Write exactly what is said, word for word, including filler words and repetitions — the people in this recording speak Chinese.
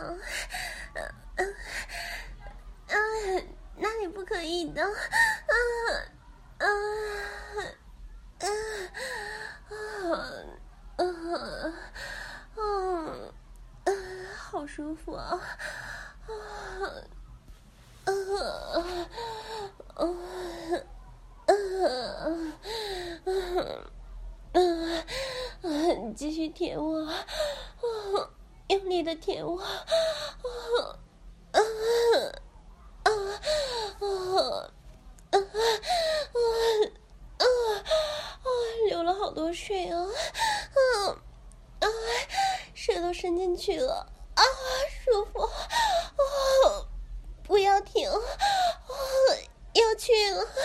嗯嗯嗯，那里不可以的，嗯嗯嗯嗯嗯嗯嗯，好舒服啊！啊嗯嗯嗯嗯嗯嗯，继续舔我，嗯，用力的舔我，嗯嗯嗯嗯嗯嗯嗯，流了好多水啊，嗯啊，舌头伸进去了啊，舒服，哦，不要停，哦，要去了。